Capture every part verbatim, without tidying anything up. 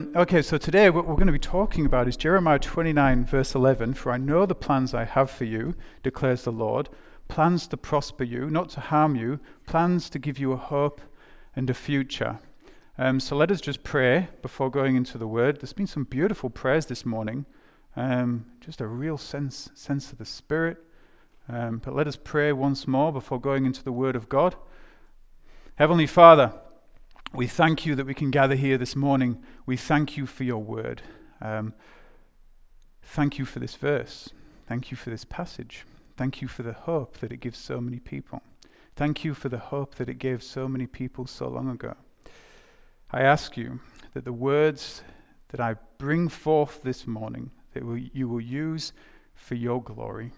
Okay, so today what we're going to be talking about is Jeremiah twenty-nine, verse eleven. For I know the plans I have for you, declares the Lord, plans to prosper you, not to harm you, plans to give you a hope and a future. Um, so let us just pray before going into the Word. There's been some beautiful prayers this morning, um, just a real sense sense of the Spirit. Um, but let us pray once more before going into the Word of God. Heavenly Father, we thank you that we can gather here this morning. We thank you for your word. Um, thank you for this verse. Thank you for this passage. Thank you for the hope that it gives so many people. Thank you for the hope that it gave so many people so long ago. I ask you that the words that I bring forth this morning, that you will use for your glory.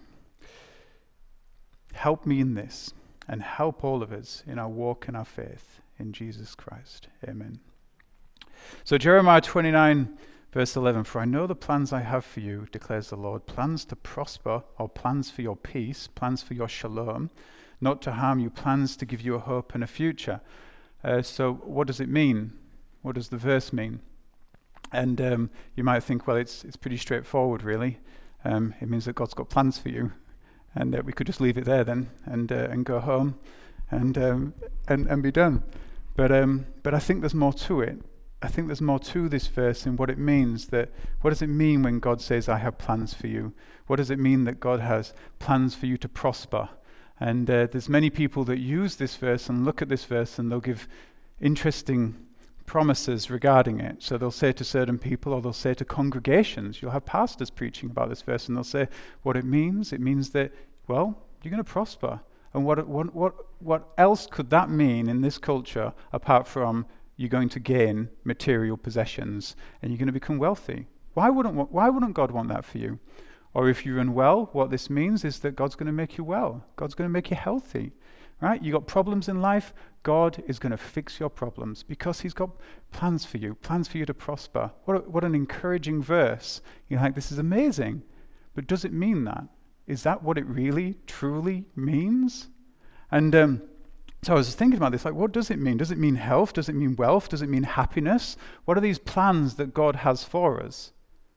Help me in this, and help all of us in our walk and our faith. In Jesus Christ. Amen. So Jeremiah twenty-nine, verse eleven, for I know the plans I have for you, declares the Lord, plans to prosper, or plans for your peace, plans for your shalom, not to harm you, plans to give you a hope and a future. Uh, so what does it mean? What does the verse mean? And um, you might think, well, it's it's pretty straightforward, really. Um, it means that God's got plans for you, and that we could just leave it there then, and uh, and go home, and um, and and be done. But um, but I think there's more to it. I think there's more to this verse and what it means. That what does it mean when God says, I have plans for you? What does it mean that God has plans for you to prosper? And uh, there's many people that use this verse and look at this verse and they'll give interesting promises regarding it. So they'll say to certain people, or they'll say to congregations, you'll have pastors preaching about this verse, and they'll say what it means. It means that, well, you're going to prosper. And what what what what else could that mean in this culture apart from you're going to gain material possessions and you're going to become wealthy? Why wouldn't why wouldn't God want that for you? Or if you're unwell, what this means is that God's going to make you well. God's going to make you healthy, right? You got problems in life. God is going to fix your problems because He's got plans for you, plans for you to prosper. What a, what an encouraging verse! You're like, this is amazing, but does it mean that? Is that what it really, truly means? And um, so I was thinking about this, like, what does it mean? Does it mean health? Does it mean wealth? Does it mean happiness? What are these plans that God has for us?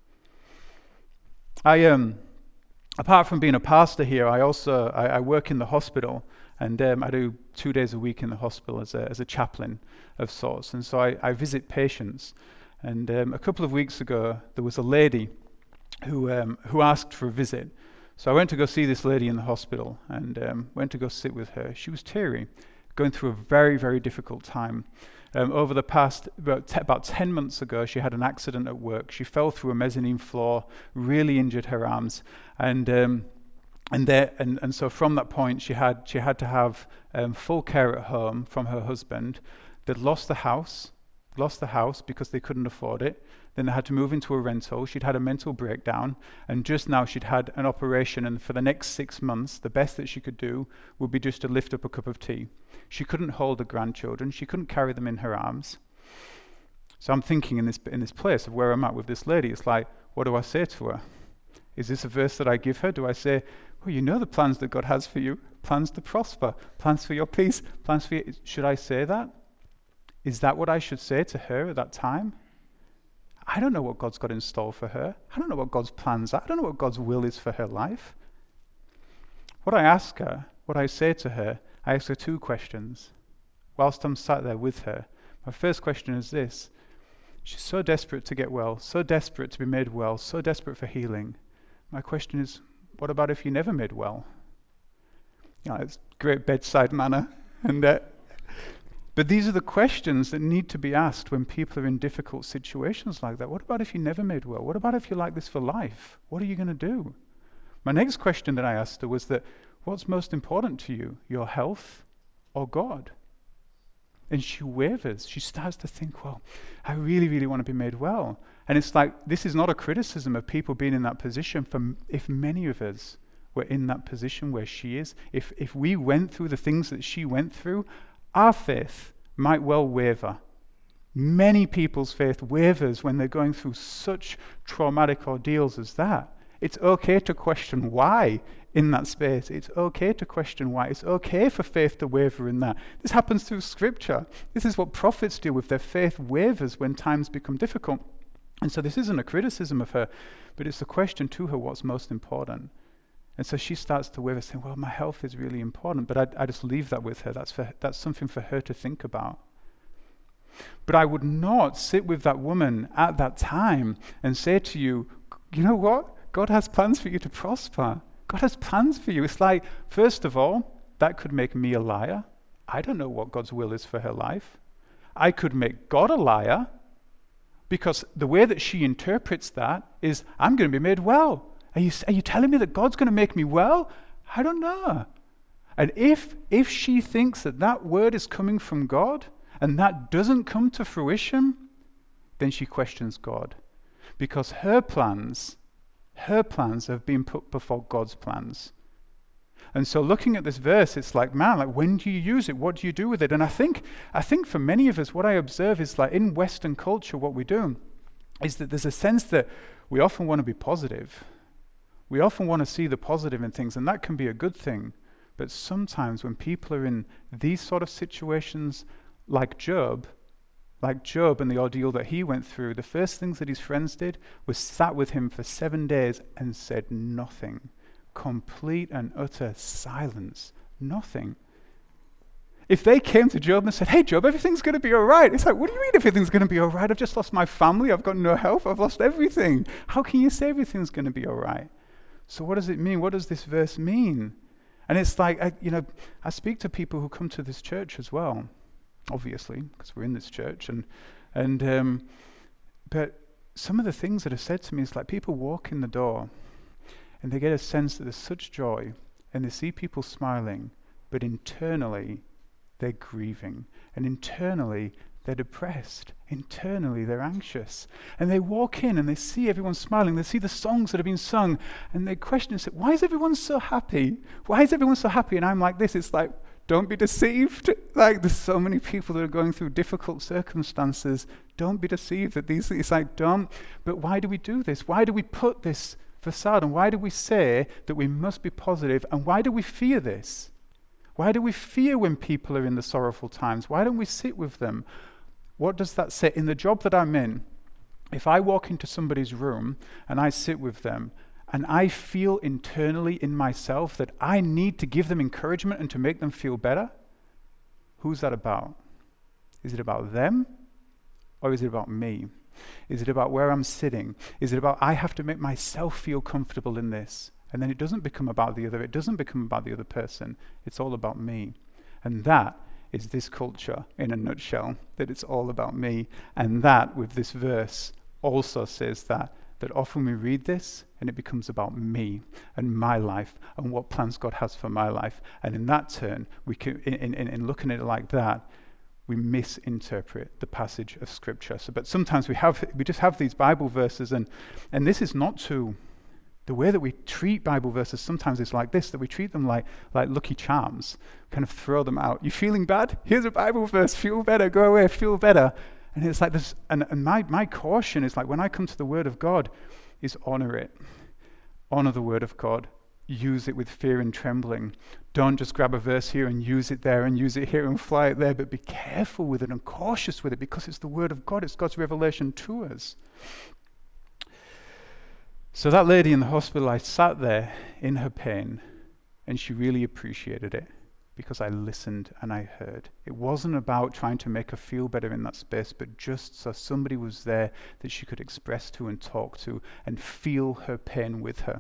I, um, apart from being a pastor here, I also, I, I work in the hospital, and um, I do two days a week in the hospital as a, as a chaplain of sorts. And so I, I visit patients. And um, a couple of weeks ago, there was a lady who um, who asked for a visit. So I went to go see this lady in the hospital and um, went to go sit with her. She was teary, going through a very, very difficult time. Um, over the past, about, te- about ten months ago, she had an accident at work. She fell through a mezzanine floor, really injured her arms. And um, and, there, and and so from that point, she had she had to have um, full care at home from her husband. They'd lost the house, lost the house because they couldn't afford it. Then they had to move into a rental. She'd had a mental breakdown, and just now she'd had an operation, and for the next six months, the best that she could do would be just to lift up a cup of tea. She couldn't hold her grandchildren. She couldn't carry them in her arms. So I'm thinking in this in this place of where I'm at with this lady, it's like, what do I say to her? Is this a verse that I give her? Do I say, well, you know the plans that God has for you, plans to prosper, plans for your peace, plans for you. Should I say that? Is that what I should say to her at that time? I don't know what God's got in store for her. I don't know what God's plans are. I don't know what God's will is for her life. What I ask her, what I say to her, I ask her two questions. Whilst I'm sat there with her, my first question is this. She's so desperate to get well, so desperate to be made well, so desperate for healing. My question is, what about if you never made well? You know, it's great bedside manner. and uh, But these are the questions that need to be asked when people are in difficult situations like that. What about if you never made well? What about if you're like this for life? What are you going to do? My next question that I asked her was that, what's most important to you, your health or God? And she wavers. She starts to think, well, I really, really want to be made well. And it's like, this is not a criticism of people being in that position. For if many of us were in that position where she is, if if we went through the things that she went through, our faith might well waver. Many people's faith wavers when they're going through such traumatic ordeals as that. It's okay to question why in that space. It's okay to question why. It's okay for faith to waver in that. This happens through Scripture. This is what prophets do with their faith wavers when times become difficult. And so this isn't a criticism of her, but it's a question to her, what's most important? And so she starts to waver, saying, well, my health is really important, but I, I just leave that with her. That's, for, that's something for her to think about. But I would not sit with that woman at that time and say to you, you know what? God has plans for you to prosper. God has plans for you. It's like, first of all, that could make me a liar. I don't know what God's will is for her life. I could make God a liar, because the way that she interprets that is, I'm going to be made well. Are you, are you telling me that God's going to make me well? I don't know. And if if she thinks that that word is coming from God, and that doesn't come to fruition, then she questions God. Because her plans, her plans have been put before God's plans. And so looking at this verse, it's like, man, like when do you use it? What do you do with it? And I think I think for many of us, what I observe is like in Western culture, what we do is that there's a sense that we often want to be positive. We often want to see the positive in things, and that can be a good thing. But sometimes when people are in these sort of situations, like Job, like Job and the ordeal that he went through, the first things that his friends did was sat with him for seven days and said nothing. Complete and utter silence. Nothing. If they came to Job and said, hey Job, everything's going to be all right. It's like, what do you mean everything's going to be all right? I've just lost my family. I've got no health. I've lost everything. How can you say everything's going to be all right? So what does it mean? What does this verse mean? And it's like, I, you know, I speak to people who come to this church as well, obviously, because we're in this church. And, and um, but some of the things that are said to me is like people walk in the door and they get a sense that there's such joy and they see people smiling, but internally they're grieving. And internally they're depressed. Internally they're anxious. And they walk in and they see everyone smiling. They see the songs that have been sung. And they question and say, why is everyone so happy? Why is everyone so happy? And I'm like this. It's like, don't be deceived. Like there's so many people that are going through difficult circumstances. Don't be deceived that these things, it's like, don't. But why do we do this? Why do we put this facade? And why do we say that we must be positive? And why do we fear this? Why do we fear when people are in the sorrowful times? Why don't we sit with them? What does that say? In the job that I'm in, if I walk into somebody's room and I sit with them and I feel internally in myself that I need to give them encouragement and to make them feel better, who's that about? Is it about them or is it about me? Is it about where I'm sitting? Is it about I have to make myself feel comfortable in this? And then it doesn't become about the other. It doesn't become about the other person. It's all about me. And that is this culture in a nutshell, that it's all about me. And that, with this verse, also says that, that often we read this and it becomes about me and my life and what plans God has for my life. And in that turn, we can, in, in, in looking at it like that, we misinterpret the passage of Scripture. So, but sometimes we have, we just have these Bible verses, and and this is not to. The way that we treat Bible verses sometimes is like this, that we treat them like, like Lucky Charms, kind of throw them out. You feeling bad? Here's a Bible verse, feel better, go away, feel better. And it's like this, and, and my, my caution is like when I come to the Word of God, is honor it. Honor the Word of God. Use it with fear and trembling. Don't just grab a verse here and use it there and use it here and fly it there, but be careful with it and cautious with it because it's the Word of God, it's God's revelation to us. So that lady in the hospital, I sat there in her pain, and she really appreciated it because I listened and I heard. It wasn't about trying to make her feel better in that space, but just so somebody was there that she could express to and talk to and feel her pain with her.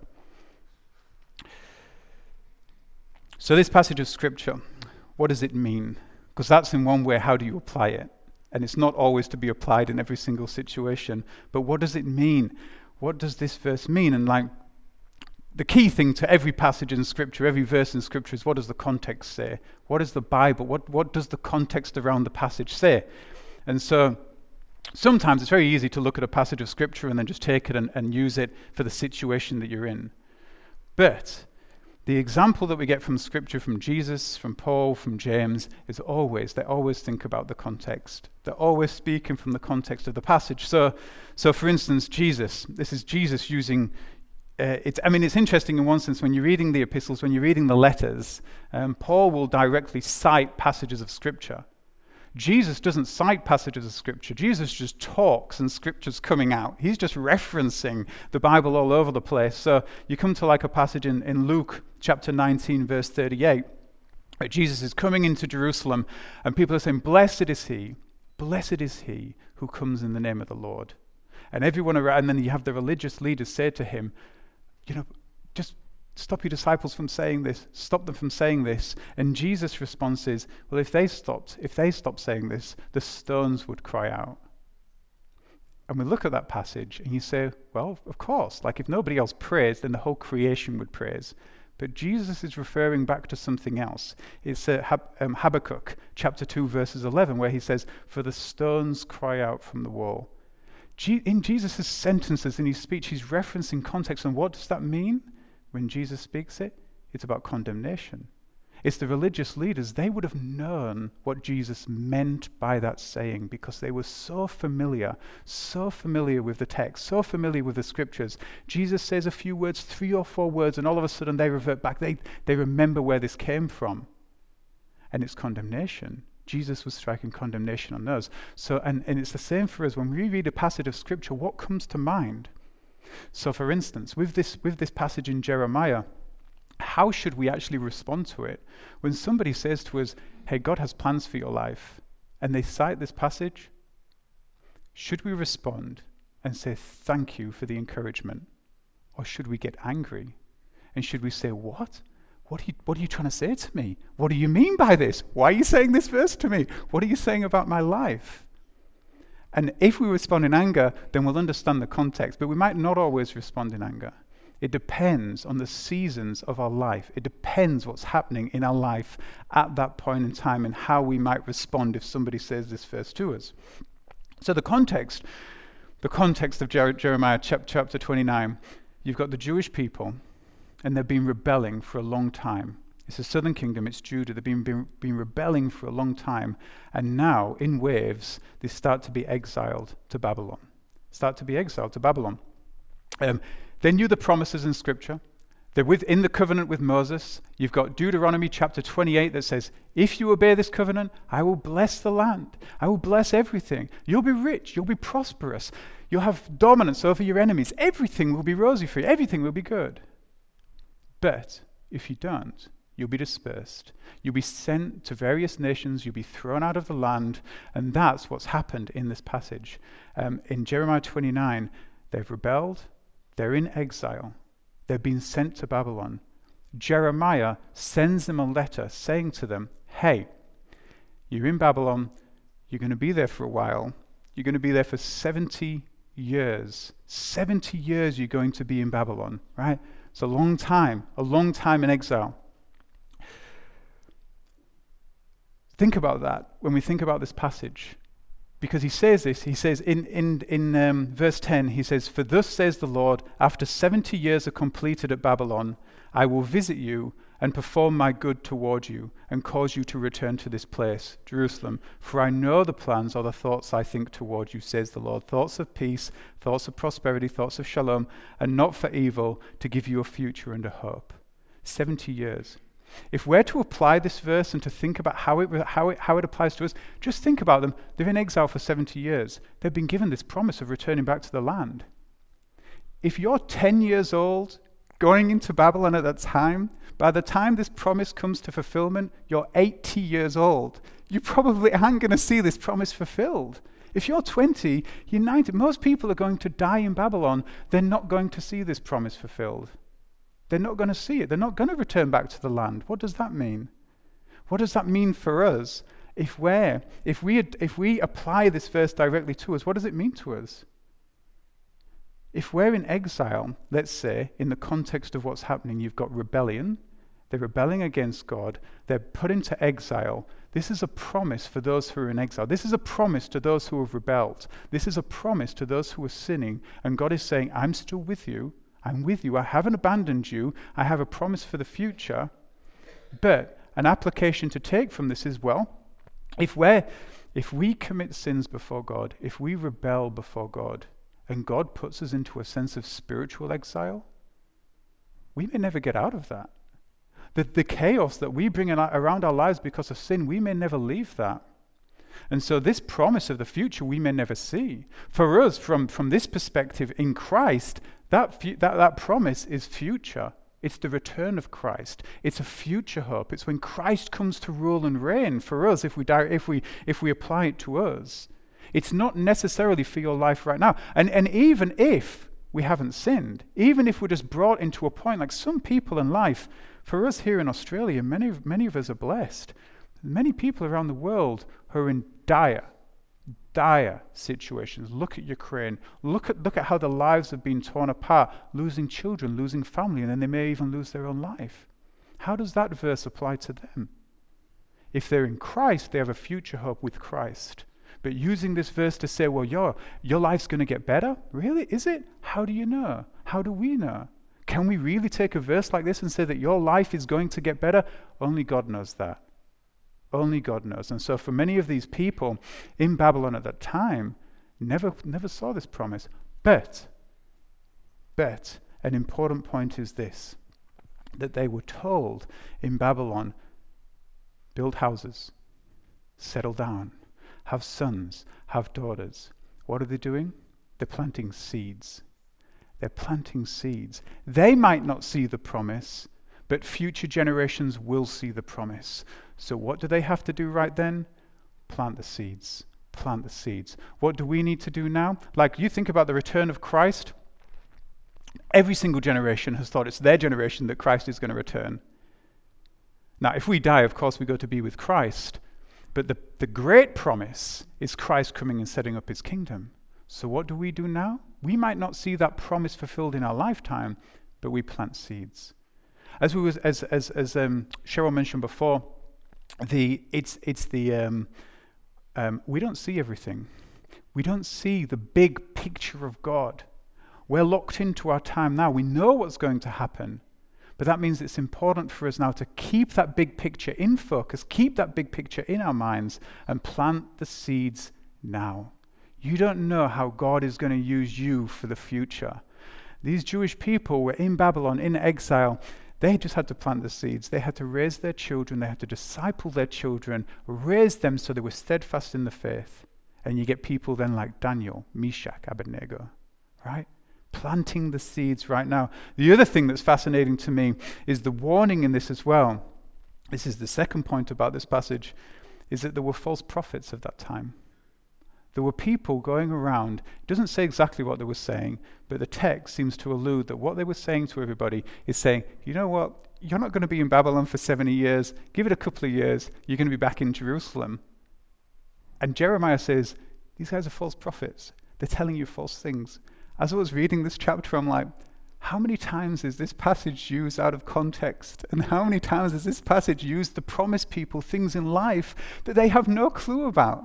So this passage of Scripture, what does it mean? Because that's in one way, how do you apply it? And it's not always to be applied in every single situation, but what does it mean? What does this verse mean? And like the key thing to every passage in Scripture, every verse in Scripture is what does the context say? What is the Bible? What what does the context around the passage say? And so sometimes it's very easy to look at a passage of Scripture and then just take it and, and use it for the situation that you're in. But the example that we get from Scripture, from Jesus, from Paul, from James, is always, they always think about the context. They're always speaking from the context of the passage. So, so for instance, Jesus, this is Jesus using, uh, it's, I mean, it's interesting in one sense, when you're reading the epistles, when you're reading the letters, um, Paul will directly cite passages of Scripture. Jesus doesn't cite passages of Scripture. Jesus just talks and Scripture's coming out. He's just referencing the Bible all over the place. So you come to like a passage in, in Luke chapter nineteen, verse thirty-eight, where Jesus is coming into Jerusalem and people are saying, blessed is he, blessed is he who comes in the name of the Lord. And everyone around, and then you have the religious leaders say to him, you know, just stop your disciples from saying this. Stop them from saying this. And Jesus' response is, well, if they stopped, if they stopped saying this, the stones would cry out. And we look at that passage and you say, well, of course, like if nobody else prays, then the whole creation would praise. But Jesus is referring back to something else. It's uh, Hab- um, Habakkuk chapter two, verses eleven, where he says, for the stones cry out from the wall. G- in Jesus' sentences, in his speech, he's referencing context. And what does that mean? When Jesus speaks it, it's about condemnation. It's the religious leaders. They would have known what Jesus meant by that saying because they were so familiar, so familiar with the text, so familiar with the Scriptures. Jesus says a few words, three or four words, and all of a sudden they revert back. They, they remember where this came from. And it's condemnation. Jesus was striking condemnation on those. So, and, and it's the same for us. When we read a passage of Scripture, what comes to mind? So for instance, with this with this passage in Jeremiah, how should we actually respond to it? When somebody says to us, hey, God has plans for your life, and they cite this passage, should we respond and say, thank you for the encouragement? Or should we get angry? And should we say, what? What are you, what are you trying to say to me? What do you mean by this? Why are you saying this verse to me? What are you saying about my life? And if we respond in anger, then we'll understand the context. But we might not always respond in anger. It depends on the seasons of our life. It depends what's happening in our life at that point in time and how we might respond if somebody says this verse to us. So the context, the context of Jer- Jeremiah chapter twenty-nine, you've got the Jewish people, and they've been rebelling for a long time. It's the southern kingdom, it's Judah. They've been, been, been rebelling for a long time. And now, in waves, they start to be exiled to Babylon. Start to be exiled to Babylon. Um, they knew the promises in Scripture. They're within the covenant with Moses. You've got Deuteronomy chapter twenty-eight that says, if you obey this covenant, I will bless the land. I will bless everything. You'll be rich. You'll be prosperous. You'll have dominance over your enemies. Everything will be rosy for you. Everything will be good. But if you don't, you'll be dispersed. You'll be sent to various nations. You'll be thrown out of the land. And that's what's happened in this passage. Um, in Jeremiah twenty-nine, they've rebelled. They're in exile. They've been sent to Babylon. Jeremiah sends them a letter saying to them, hey, you're in Babylon. You're going to be there for a while. You're going to be there for seventy years. seventy years you're going to be in Babylon, right? It's a long time, a long time in exile. Think about that when we think about this passage. Because he says this, he says in, in, in um, verse ten, he says, for thus says the Lord, after seventy years are completed at Babylon, I will visit you and perform my good toward you and cause you to return to this place, Jerusalem. For I know the plans or the thoughts I think toward you, says the Lord, thoughts of peace, thoughts of prosperity, thoughts of shalom, and not for evil, to give you a future and a hope. seventy years. If we're to apply this verse and to think about how it, how it, how it applies to us, just think about them. They're in exile for seventy years. They've been given this promise of returning back to the land. If you're ten years old, going into Babylon at that time, by the time this promise comes to fulfillment, you're eighty years old. You probably aren't going to see this promise fulfilled. If you're twenty, you're ninety. Most people are going to die in Babylon. They're not going to see this promise fulfilled. They're not going to see it. They're not going to return back to the land. What does that mean? What does that mean for us? If we're, if we, if we apply this verse directly to us, what does it mean to us? If we're in exile, let's say, in the context of what's happening, you've got rebellion. They're rebelling against God. They're put into exile. This is a promise for those who are in exile. This is a promise to those who have rebelled. This is a promise to those who are sinning. And God is saying, I'm still with you. I'm with you. I haven't abandoned you. I have a promise for the future. But an application to take from this is, well, if we're, if we commit sins before God, if we rebel before God, and God puts us into a sense of spiritual exile, we may never get out of that. The, the chaos that we bring in our, around our lives because of sin, we may never leave that. And so this promise of the future we may never see. For us, from, from this perspective in Christ, that, fu- that, that promise is future. It's the return of Christ. It's a future hope. It's when Christ comes to rule and reign for us if we, die, if we, if we apply it to us. It's not necessarily for your life right now. And, and even if we haven't sinned, even if we're just brought into a point, like some people in life, for us here in Australia, many, many of us are blessed. Many people around the world who are in dire, dire situations. Look at Ukraine. Look at, look at how the lives have been torn apart, losing children, losing family, and then they may even lose their own life. How does that verse apply to them? If they're in Christ, they have a future hope with Christ. But using this verse to say, well, your, your life's going to get better? Really? Is it? How do you know? How do we know? Can we really take a verse like this and say that your life is going to get better? Only God knows that. Only God knows. And so for many of these people in Babylon at that time, never, never saw this promise. But, but, an important point is this, that they were told in Babylon, build houses, settle down, have sons, have daughters. What are they doing? They're planting seeds. They're planting seeds. They might not see the promise, but future generations will see the promise. So what do they have to do right then? Plant the seeds. Plant the seeds. What do we need to do now? Like, you think about the return of Christ. Every single generation has thought it's their generation that Christ is going to return. Now, if we die, of course, we go to be with Christ. But the, the great promise is Christ coming and setting up his kingdom. So what do we do now? We might not see that promise fulfilled in our lifetime, but we plant seeds. As we was, as as as um, Cheryl mentioned before, the it's it's the um, um, we don't see everything. We don't see the big picture of God. We're locked into our time now. We know what's going to happen, but that means it's important for us now to keep that big picture in focus, keep that big picture in our minds, and plant the seeds now. You don't know how God is going to use you for the future. These Jewish people were in Babylon, in exile. They just had to plant the seeds. They had to raise their children. They had to disciple their children, raise them so they were steadfast in the faith. And you get people then like Daniel, Meshach, Abednego, right? Planting the seeds right now. The other thing that's fascinating to me is the warning in this as well. This is the second point about this passage, is that there were false prophets of that time. There were people going around, it doesn't say exactly what they were saying, but the text seems to allude that what they were saying to everybody is saying, you know what, you're not going to be in Babylon for seventy years, give it a couple of years, you're going to be back in Jerusalem. And Jeremiah says, these guys are false prophets. They're telling you false things. As I was reading this chapter, I'm like, how many times is this passage used out of context? And how many times is this passage used to promise people things in life that they have no clue about?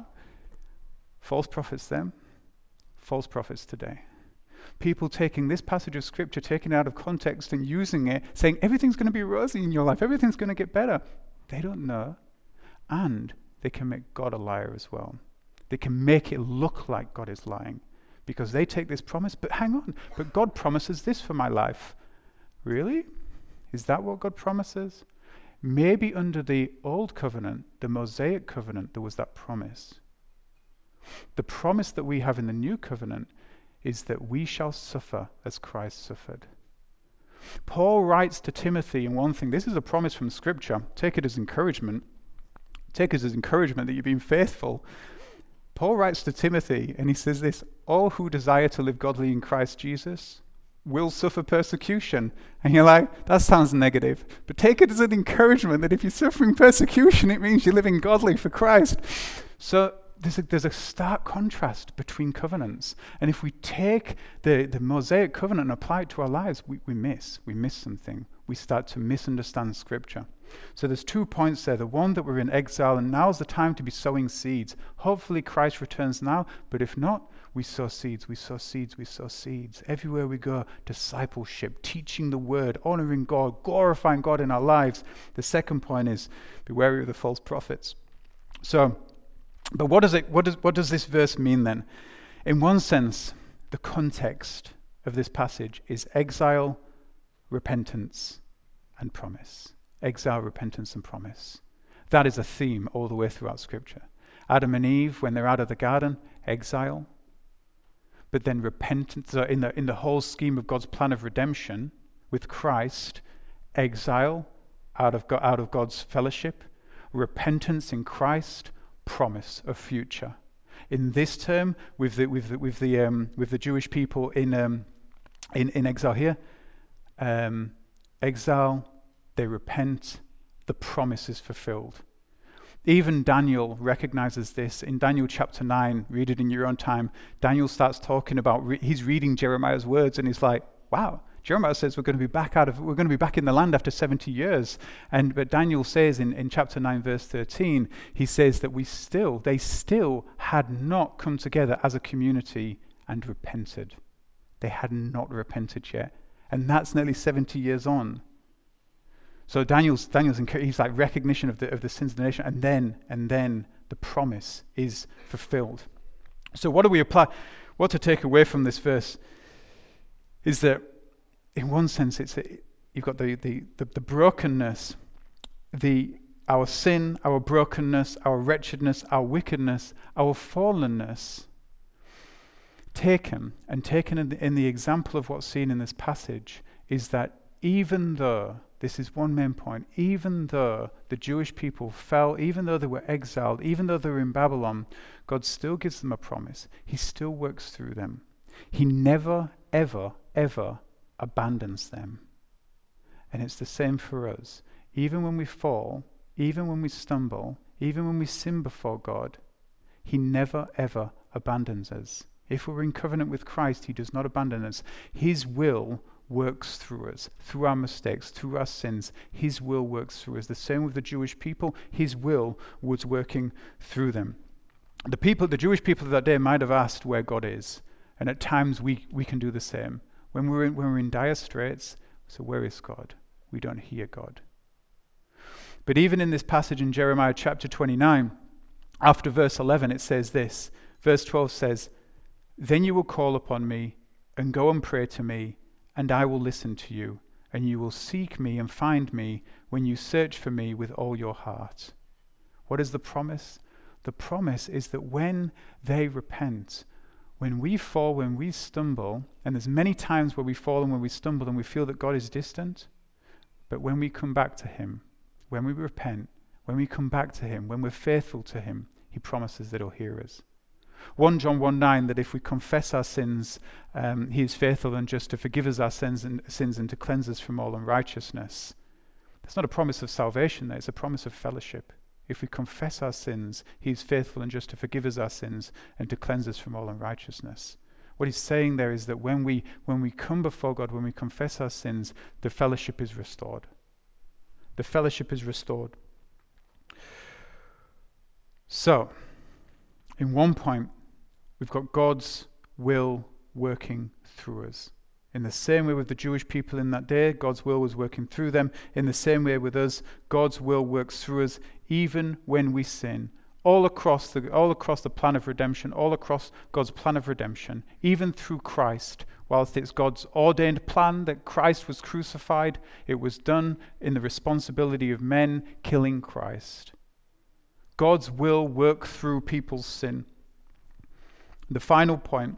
False prophets then, false prophets today. People taking this passage of scripture, taking it out of context and using it, saying everything's going to be rosy in your life, everything's going to get better. They don't know. And they can make God a liar as well. They can make it look like God is lying because they take this promise, but hang on, but God promises this for my life. Really? Is that what God promises? Maybe under the old covenant, the Mosaic covenant, there was that promise. The promise that we have in the new covenant is that we shall suffer as Christ suffered. Paul writes to Timothy in one thing, this is a promise from Scripture, take it as encouragement, take it as encouragement that you've been faithful. Paul writes to Timothy and he says this, all who desire to live godly in Christ Jesus will suffer persecution. And you're like, that sounds negative, but take it as an encouragement that if you're suffering persecution, it means you're living godly for Christ. So There's a, there's a stark contrast between covenants. And if we take the, the Mosaic covenant and apply it to our lives, we, we miss. We miss something. We start to misunderstand Scripture. So there's two points there. The one that we're in exile, and now's the time to be sowing seeds. Hopefully Christ returns now, but if not, we sow seeds, we sow seeds, we sow seeds. Everywhere we go, discipleship, teaching the word, honoring God, glorifying God in our lives. The second point is, be wary of the false prophets. So, But what does it? What does what does this verse mean then? In one sense, the context of this passage is exile, repentance, and promise. Exile, repentance, and promise. That is a theme all the way throughout Scripture. Adam and Eve, when they're out of the garden, exile. But then repentance, uh, in the in the whole scheme of God's plan of redemption with Christ, exile out of God, out of God's fellowship, repentance in Christ, promise of future. In this term, with the with the with the um, with the Jewish people in um, in in exile here, um, exile, they repent, the promise is fulfilled. Even Daniel recognizes this. In Daniel chapter nine, read it in your own time, Daniel starts talking about, re- he's reading Jeremiah's words and he's like, wow, Jeremiah says we're going to be back out of, we're going to be back in the land after seventy years. And but Daniel says in, in chapter nine, verse thirteen, he says that we still, they still had not come together as a community and repented. They had not repented yet. And that's nearly seventy years on. So Daniel's Daniel's he's like recognition of the of the sins of the nation, and then and then the promise is fulfilled. So what do we apply? What to take away from this verse is that, in one sense, it's a, you've got the, the the the brokenness, the our sin, our brokenness, our wretchedness, our wickedness, our fallenness, taken and taken in the, in the example of what's seen in this passage is that even though, this is one main point, even though the Jewish people fell, even though they were exiled, even though they were in Babylon, God still gives them a promise. He still works through them. He never, ever, ever abandons them. And it's the same for us. Even when we fall, even when we stumble, even when we sin before God, He never, ever abandons us. If we're in covenant with Christ, He does not abandon us. His will works through us, through our mistakes, through our sins. His will works through us. The same with the Jewish people. His will was working through them. The people, the Jewish people of that day might have asked where God is, and at times we, we can do the same. When we're in, when we're in dire straits, so where is God? We don't hear God. But even in this passage in Jeremiah chapter twenty-nine, after verse eleven, it says this. Verse twelve says, "Then you will call upon me and go and pray to me, and I will listen to you, and you will seek me and find me when you search for me with all your heart." What is the promise? The promise is that when they repent, when we fall, when we stumble, and there's many times where we fall and when we stumble and we feel that God is distant, but when we come back to Him, when we repent, when we come back to Him, when we're faithful to Him, He promises that He'll hear us. First John one nine, that if we confess our sins, um, He is faithful and just to forgive us our sins and, sins and to cleanse us from all unrighteousness. That's not a promise of salvation there, it's a promise of fellowship. If we confess our sins, He is faithful and just to forgive us our sins and to cleanse us from all unrighteousness. What He's saying there is that when we when we come before God, when we confess our sins, the fellowship is restored. The fellowship is restored. So, in one point, we've got God's will working through us. In the same way with the Jewish people in that day, God's will was working through them. In the same way with us, God's will works through us even when we sin. All across the all across the plan of redemption, all across God's plan of redemption, even through Christ. Whilst it's God's ordained plan that Christ was crucified, it was done in the responsibility of men killing Christ. God's will work through people's sin. The final point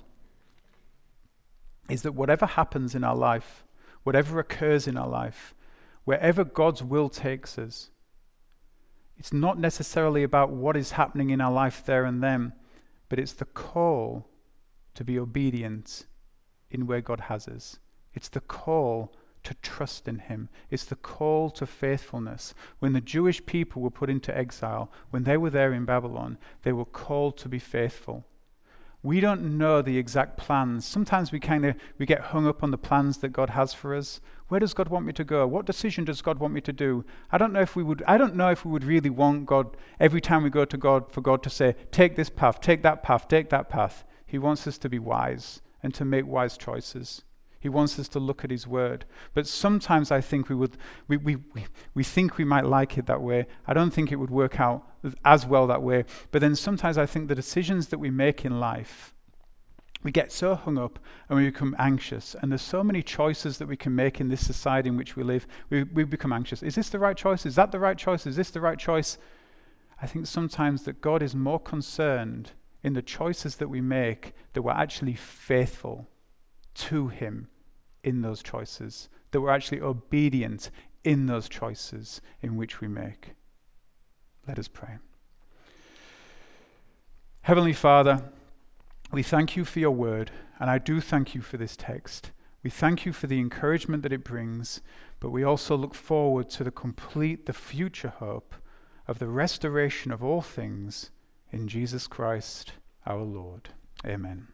is that whatever happens in our life, whatever occurs in our life, wherever God's will takes us, it's not necessarily about what is happening in our life there and then, but it's the call to be obedient in where God has us. It's the call to trust in Him. It's the call to faithfulness. When the Jewish people were put into exile, when they were there in Babylon, they were called to be faithful. We don't know the exact plans. Sometimes we kind of we get hung up on the plans that God has for us. Where does God want me to go? What decision does God want me to do? I don't know if we would I don't know if we would really want God every time we go to God for God to say, take this path, take that path, take that path. He wants us to be wise and to make wise choices. He wants us to look at His word. But sometimes I think we would we, we, we, we think we might like it that way. I don't think it would work out as well that way. But then sometimes I think the decisions that we make in life, we get so hung up and we become anxious. And there's so many choices that we can make in this society in which we live. We, we become anxious. Is this the right choice? Is that the right choice? Is this the right choice? I think sometimes that God is more concerned in the choices that we make that we're actually faithful to him in those choices, that we're actually obedient in those choices in which we make. Let us pray. Heavenly Father, we thank you for your word, and I do thank you for this text. We thank you for the encouragement that it brings, but we also look forward to the complete, the future hope of the restoration of all things in Jesus Christ our Lord. Amen.